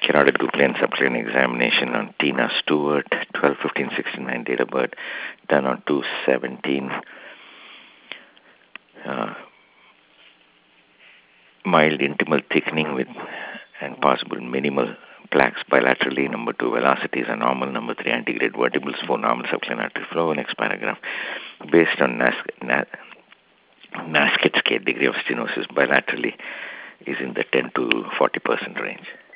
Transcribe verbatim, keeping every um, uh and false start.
carotid Goupil subclinical examination on Tina Stewart, twelve fifteen sixty-nine date of birth, done on two seventeen. Uh, mild intimal thickening with and possible minimal plaques bilaterally. Number two, velocities are normal. Number three, antegrade vertebrals, four, normal subclinical artery flow. Next paragraph. Based on Nas- Na- Nasket scale, degree of stenosis bilaterally is in the ten to forty percent range.